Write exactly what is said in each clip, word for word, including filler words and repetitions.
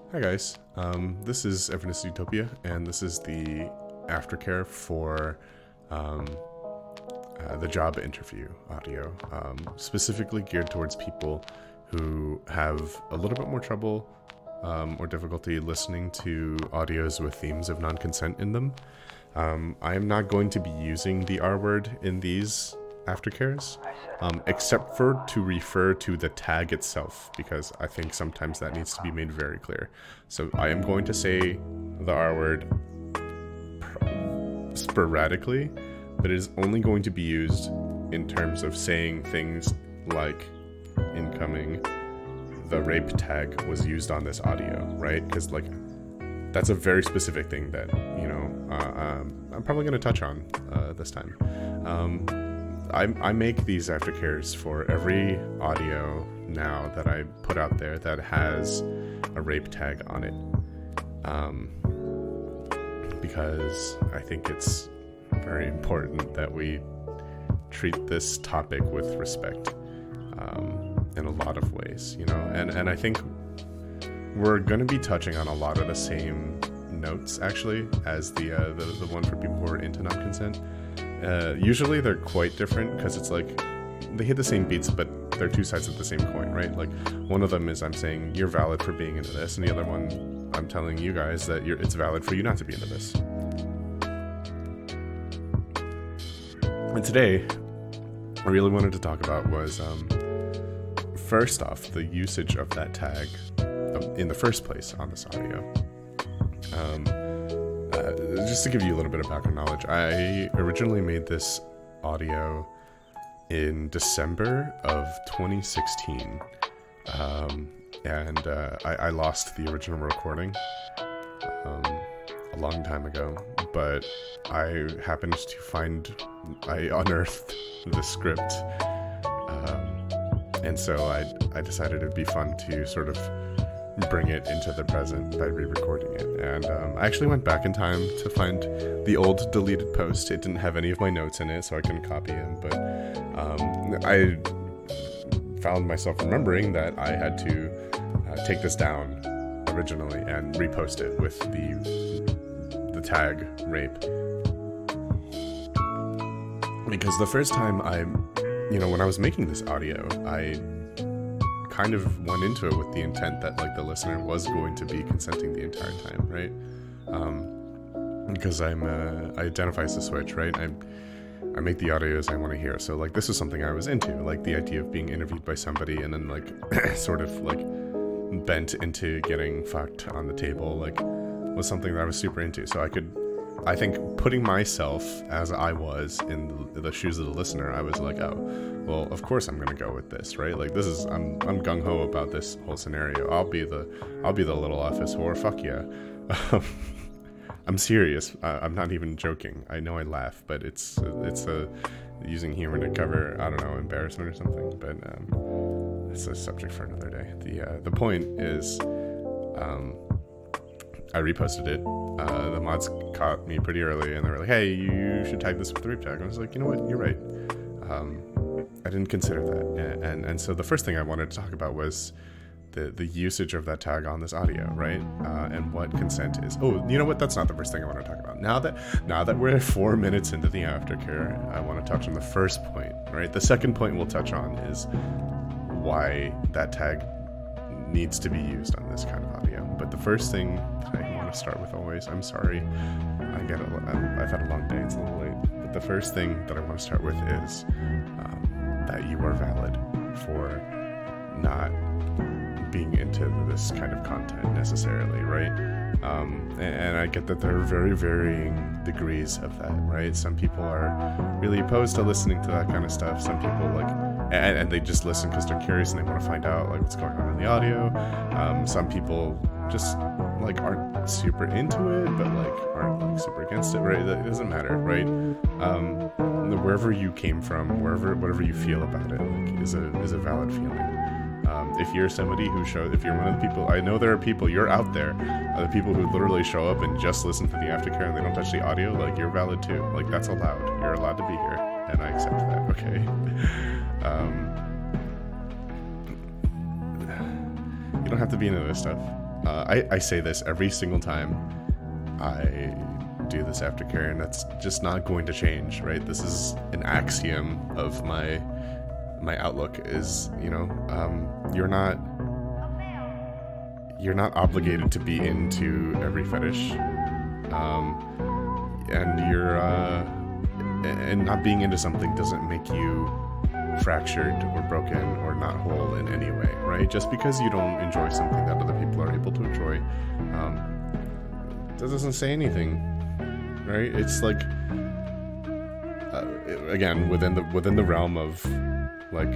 Hi guys, um, this is Everness Utopia, and this is the aftercare for um, uh, the job interview audio, um, specifically geared towards people who have a little bit more trouble um, or difficulty listening to audios with themes of non-consent in them. Um, I am not going to be using the R word in these aftercares, um, except for to refer to the tag itself, because I think sometimes that needs to be made very clear. So I am going to say the R word sporadically, but it is only going to be used in terms of saying things like incoming, the rape tag was used on this audio, right? Because like that's a very specific thing that, you know, uh, um, I'm probably going to touch on uh, this time. Um, I, I make these aftercares for every audio now that I put out there that has a rape tag on it, um, because I think it's very important that we treat this topic with respect um, in a lot of ways, you know, and, and I think we're going to be touching on a lot of the same notes actually as the, uh, the, the one for people who are into non-consent. Uh, usually they're quite different because it's like they hit the same beats, but they're two sides of the same coin, right? Like one of them is I'm saying you're valid for being into this, and the other one I'm telling you guys that you're, it's valid for you not to be into this. And today, what I really wanted to talk about was um, first off the usage of that tag in the first place on this audio. Um, Uh, just to give you a little bit of background knowledge, I originally made this audio in December of twenty sixteen, um, and uh, I, I lost the original recording um, a long time ago, but I happened to find, I unearthed the script, um, and so I, I decided it'd be fun to sort of bring it into the present by re-recording it. And um, I actually went back in time to find the old deleted post. It didn't have any of my notes in it, so I couldn't copy them, but um, I found myself remembering that I had to uh, take this down originally and repost it with the the tag rape, because the first time I, you know, when I was making this audio, I kind of went into it with the intent that like the listener was going to be consenting the entire time, right? Um, because I'm uh, I identify as a switch, right? I I make the audios I want to hear. So like this is something I was into, like the idea of being interviewed by somebody and then like sort of like bent into getting fucked on the table, like was something that I was super into. So I could, I think putting myself as I was in the, the shoes of the listener, I was like, oh, well, of course I'm gonna go with this, right? Like this is, I'm I'm gung ho about this whole scenario. I'll be the I'll be the little office whore. Fuck yeah. Um, I'm serious. I, I'm not even joking. I know I laugh, but it's it's a using humor to cover, I don't know, embarrassment or something. But um, it's a subject for another day. The uh, the point is, um, I reposted it. Uh, the mods caught me pretty early, and they were like, "Hey, you should tag this with the rape tag." I was like, "You know what? You're right." Um, I didn't consider that, and, and and so the first thing I wanted to talk about was the the usage of that tag on this audio, right? Uh, and what consent is. Oh, you know what? That's not the first thing I want to talk about. Now that now that we're four minutes into the aftercare, I want to touch on the first point, right? The second point we'll touch on is why that tag needs to be used on this kind of audio. But the first thing that I want to start with always, I'm sorry, I get a, I've had a long day. It's a little late. But the first thing that I want to start with is um, that you are valid for not being into this kind of content necessarily, right? Um, and, and I get that there are very varying degrees of that, right? Some people are really opposed to listening to that kind of stuff. Some people like, and, and they just listen because they're curious and they want to find out like what's going on in the audio. Um, some people just like aren't super into it, but like aren't like super against it, right? It doesn't matter, right? Um, wherever you came from, wherever whatever you feel about it, like, is a is a valid feeling. Um, if you're somebody who shows, if you're one of the people, I know there are people, you're out there, uh, the people who literally show up and just listen for the aftercare and they don't touch the audio, like you're valid too. Like that's allowed. You're allowed to be here, and I accept that. Okay. Um, you don't have to be into this stuff. Uh, I, I say this every single time I do this aftercare, and that's just not going to change, right? This is an axiom of my my outlook is, you know, um, you're not you're not obligated to be into every fetish, um, and you're uh, and not being into something doesn't make you fractured or broken or not whole in any way, right? Just because you don't enjoy something that other people are able to enjoy, um, that doesn't say anything, right? It's like, uh, again, within the within the realm of like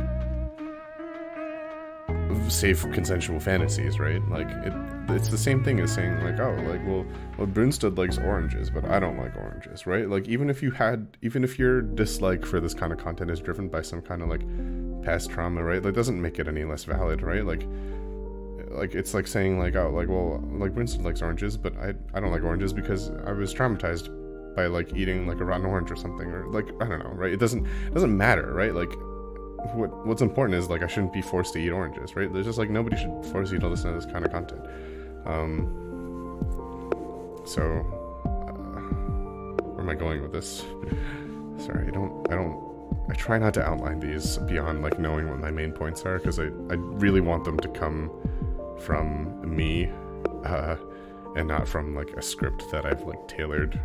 safe consensual fantasies, right? Like it, it's the same thing as saying like, oh, like, well, well, Brunstad likes oranges, but I don't like oranges, right? Like, even if you had, even if your dislike for this kind of content is driven by some kind of like past trauma, right? That doesn't make it any less valid, right? Like, like it's like saying like, oh, like, well, like Brunstad likes oranges, but I, I don't like oranges because I was traumatized by like eating like a rotten orange or something, or like, I don't know, right? It doesn't, it doesn't matter, right? Like, what what's important is like I shouldn't be forced to eat oranges, right? There's just like nobody should force you to listen to this kind of content. Um, so uh, where am I going with this? Sorry, I don't I don't I try not to outline these beyond like knowing what my main points are, because I, I really want them to come from me, uh, and not from like a script that I've like tailored.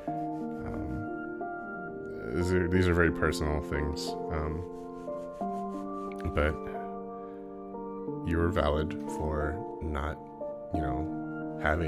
Um, these are, these are very personal things. Um, But you're valid for not, you know, having,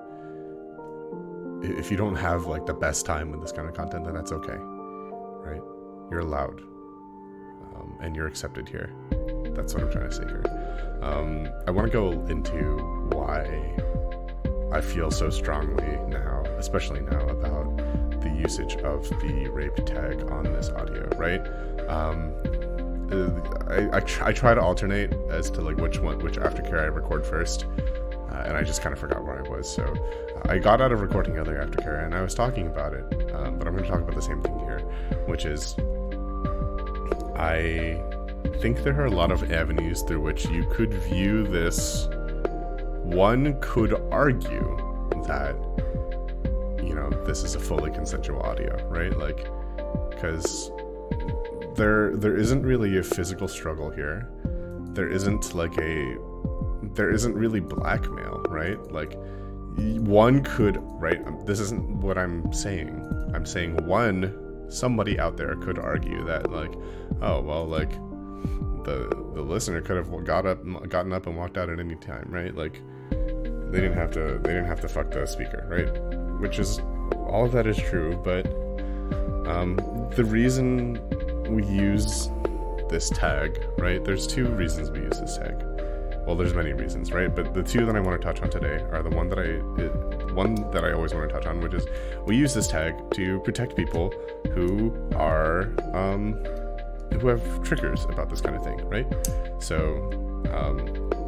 if you don't have like the best time with this kind of content, then that's okay, right? You're allowed, um, and you're accepted here. That's what I'm trying to say here. Um, I want to go into why I feel so strongly now, especially now, about the usage of the rape tag on this audio, right? Um, I, I, try, I try to alternate as to like which one, which aftercare I record first, uh, and I just kind of forgot where I was. So uh, I got out of recording the other aftercare, and I was talking about it, um, but I'm going to talk about the same thing here, which is I think there are a lot of avenues through which you could view this. One could argue that, you know, this is a fully consensual audio, right? Like, because There, there isn't really a physical struggle here. There isn't like a, there isn't really blackmail, right? Like, one could, right? This isn't what I'm saying. I'm saying one, somebody out there could argue that like, oh well, like the the listener could have got up, gotten up and walked out at any time, right? Like they didn't have to, they didn't have to fuck the speaker, right? Which is, all of that is true, but um, the reason we use this tag, right? There's two reasons we use this tag. Well, there's many reasons, right? But the two that I want to touch on today are the one that I, it, one that I always want to touch on, which is we use this tag to protect people who are, um, who have triggers about this kind of thing, right? So, um,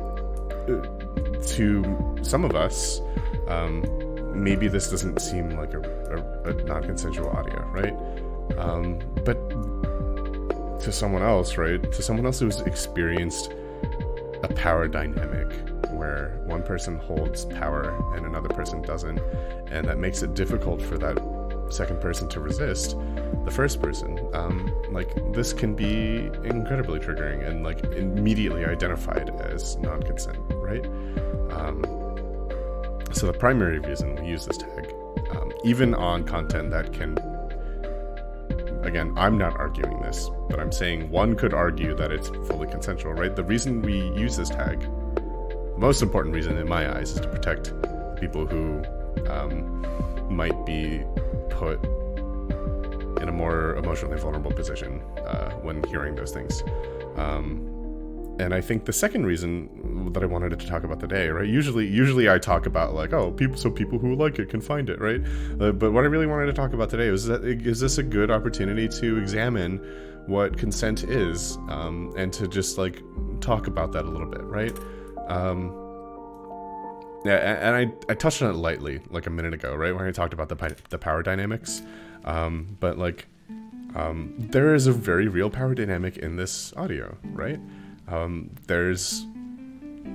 to some of us, um, maybe this doesn't seem like a, a, a non-consensual audio, right? Um, but to someone else, right? To someone else who's experienced a power dynamic where one person holds power and another person doesn't, and that makes it difficult for that second person to resist the first person. Um, like, this can be incredibly triggering and like immediately identified as non-consent, right? Um, so the primary reason we use this tag, um, even on content that can, again, I'm not arguing this, but I'm saying one could argue that it's fully consensual, right? The reason we use this tag, the most important reason in my eyes, is to protect people who um, might be put in a more emotionally vulnerable position uh, when hearing those things. Um, and I think the second reason that I wanted to talk about today, right? Usually, usually I talk about like, oh, people, so people who like it can find it, right? Uh, but what I really wanted to talk about today was that, is this a good opportunity to examine what consent is, um, and to just like talk about that a little bit, right? Um, yeah, and I, I touched on it lightly like a minute ago, right? When I talked about the the power dynamics, um, but like, um, there is a very real power dynamic in this audio, right? Um, there's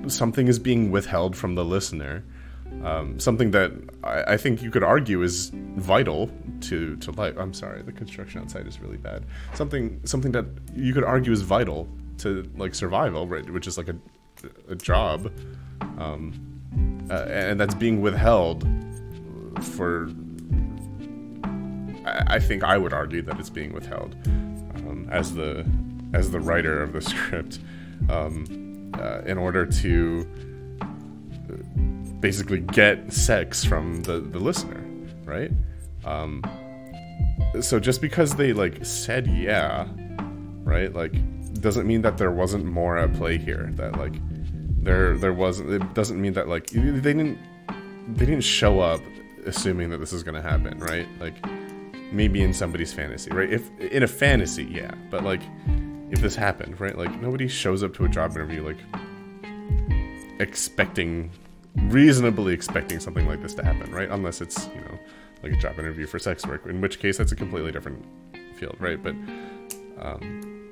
something is being withheld from the listener, um, something that I, I think you could argue is vital to, to life. I'm sorry, the construction outside is really bad. Something something that you could argue is vital to like survival, right? Which is like a a job, um, uh, and that's being withheld for. I, I think I would argue that it's being withheld um, as the as the writer of the script. Um, Uh, in order to basically get sex from the, the listener, right? Um, so just because they like said yeah, right? Like doesn't mean that there wasn't more at play here. That like there there wasn't. It doesn't mean that like they didn't they didn't show up assuming that this is gonna happen, right? Like maybe in somebody's fantasy, right? If in a fantasy, yeah, but like. If this happened, right? Like nobody shows up to a job interview like expecting, reasonably expecting something like this to happen, right? Unless it's, you know, like a job interview for sex work, in which case that's a completely different field, right? But, um,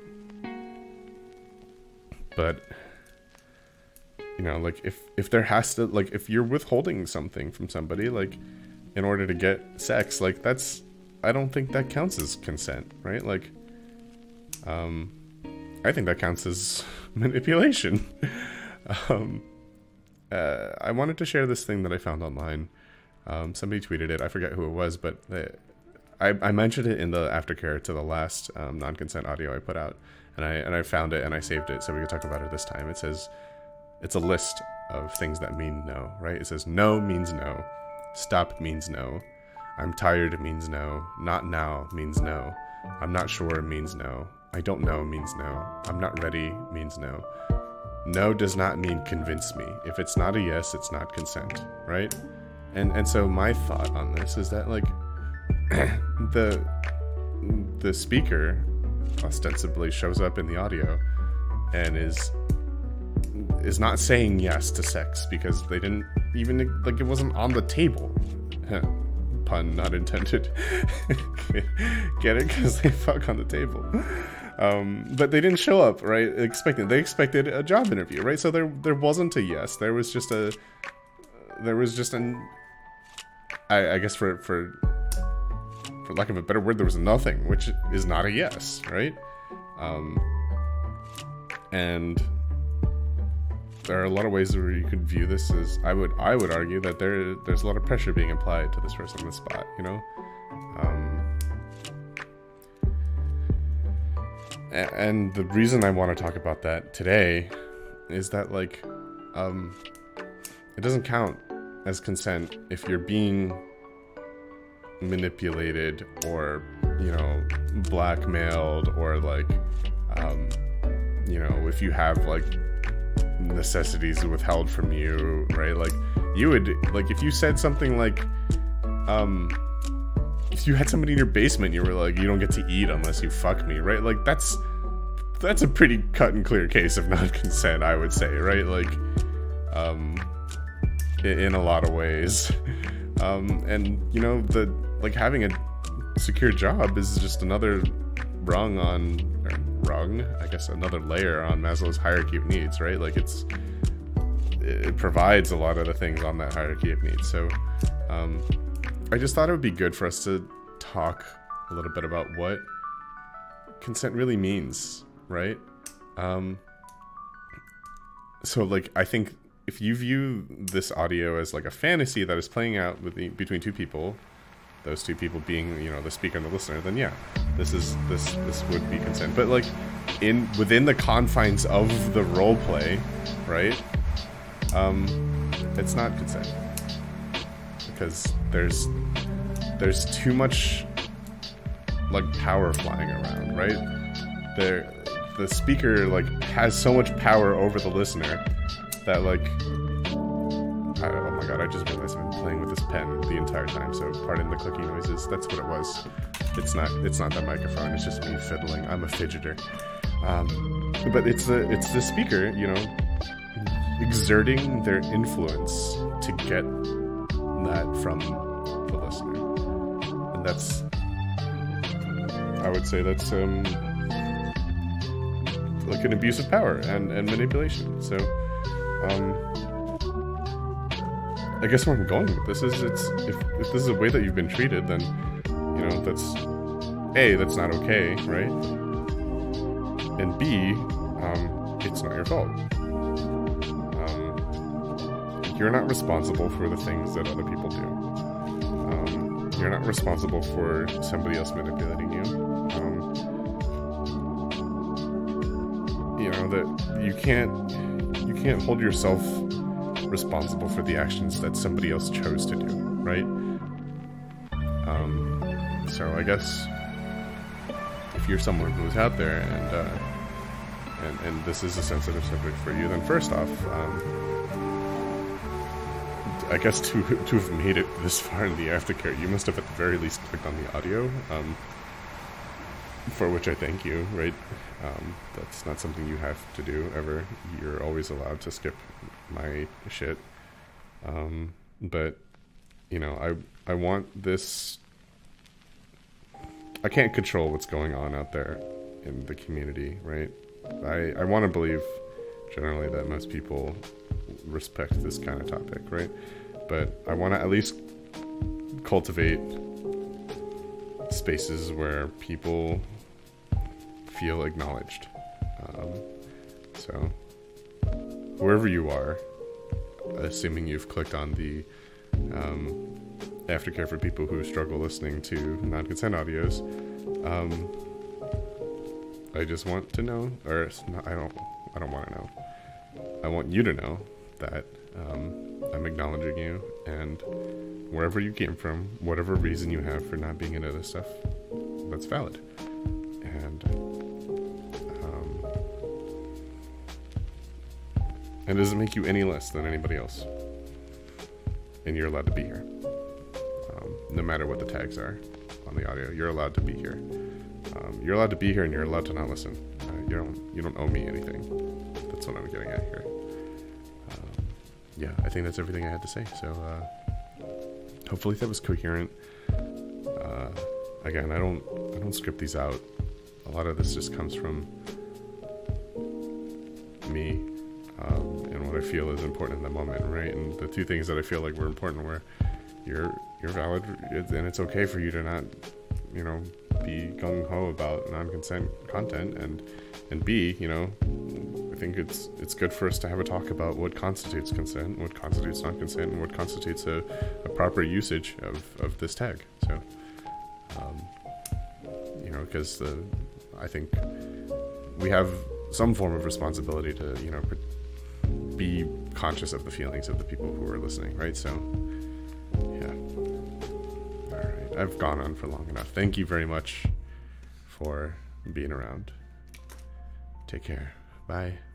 but you know, like if if there has to, like if you're withholding something from somebody, like in order to get sex, like that's, I don't think that counts as consent, right? Like, um. I think that counts as manipulation. um, uh, I wanted to share this thing that I found online. Um, somebody tweeted it. I forget who it was, but they, I, I mentioned it in the aftercare to the last um, non-consent audio I put out, and I and I found it and I saved it so we could talk about it this time. It says it's a list of things that mean no, right? It says no means no, stop means no, I'm tired means no, not now means no, I'm not sure means no. I don't know means no. I'm not ready means no. No does not mean convince me. If it's not a yes, it's not consent, right? And and so my thought on this is that like the the speaker ostensibly shows up in the audio and is is not saying yes to sex because they didn't even like it wasn't on the table. Pun not intended. Get it? Because they fuck on the table. Um, but they didn't show up, right? Expecting they expected a job interview, right? So there there wasn't a yes. There was just a there was just an I, I guess for for for lack of a better word, there was a nothing, which is not a yes, right? Um, and there are a lot of ways where you could view this as I would I would argue that there there's a lot of pressure being applied to this person on the spot, you know. Um, And the reason I want to talk about that today is that, like, um, it doesn't count as consent if you're being manipulated or, you know, blackmailed or, like, um, you know, if you have, like, necessities withheld from you, right? Like, you would, like, if you said something like, um... if you had somebody in your basement, you were like, you don't get to eat unless you fuck me, right? Like, that's that's a pretty cut and clear case of non-consent, I would say, right? Like, um, in, in a lot of ways. Um, and, you know, the like having a secure job is just another rung on, or rung, I guess, another layer on Maslow's hierarchy of needs, right? Like, it's, it provides a lot of the things on that hierarchy of needs. So, um, I just thought it would be good for us to talk a little bit about what consent really means, right? Um, so, like, I think if you view this audio as like a fantasy that is playing out with the, between two people, those two people being, you know, the speaker and the listener, then yeah, this is this this would be consent. But like in within the confines of the role play, right? Um, it's not consent because there's there's too much like power flying around, right? There, the speaker like has so much power over the listener that like, I, oh my god, I just realized I've been playing with this pen the entire time. So pardon the clicking noises. That's what it was. It's not. It's not that microphone. It's just me fiddling. I'm a fidgeter. Um, but it's the it's the speaker, you know, exerting their influence to get that from the listener, and that's. I would say that's um, like an abuse of power and, and manipulation. So um, I guess where I'm going with this is, it's if, if this is a way that you've been treated, then, you know, that's, A, that's not okay, right? And B, um, it's not your fault. Um, you're not responsible for the things that other people do. Um, you're not responsible for somebody else manipulating you. Um, you know, that you can't, you can't hold yourself responsible for the actions that somebody else chose to do, right? Um, so I guess if you're someone who's out there and, uh, and, and this is a sensitive subject for you, then first off, um, I guess to, to have made it this far in the aftercare, you must have at the very least clicked on the audio, um, for which I thank you, right? Um, that's not something you have to do ever. You're always allowed to skip my shit. Um, but, you know, I, I want this... I can't control what's going on out there in the community, right? I, I want to believe, generally, that most people respect this kind of topic, right? But I want to at least cultivate spaces where people feel acknowledged. Um, so, wherever you are, assuming you've clicked on the um, aftercare for people who struggle listening to non-consent audios, um, I just want to know, or no, I don't, I don't want to know. I want you to know that um, I'm acknowledging you, and wherever you came from, whatever reason you have for not being into this stuff, that's valid. And um, and it doesn't make you any less than anybody else. And you're allowed to be here, um, no matter what the tags are on the audio. You're allowed to be here. Um, you're allowed to be here, and you're allowed to not listen. Uh, you don't. You don't owe me anything. That's what I'm getting at here. Um, yeah, I think that's everything I had to say. So uh, hopefully that was coherent. Uh, again, I don't. I don't script these out. A lot of this just comes from me. Um, and what I feel is important in the moment, right? And the two things that I feel like were important were you're you're valid, and it's okay for you to not, you know, be gung-ho about non-consent content, and and B, you know, I think it's it's good for us to have a talk about what constitutes consent, what constitutes non-consent, and what constitutes a, a proper usage of, of this tag. So, um, you know, because the I think we have some form of responsibility to, you know, be conscious of the feelings of the people who are listening, right? So, yeah. All right. I've gone on for long enough. Thank you very much for being around. Take care. Bye.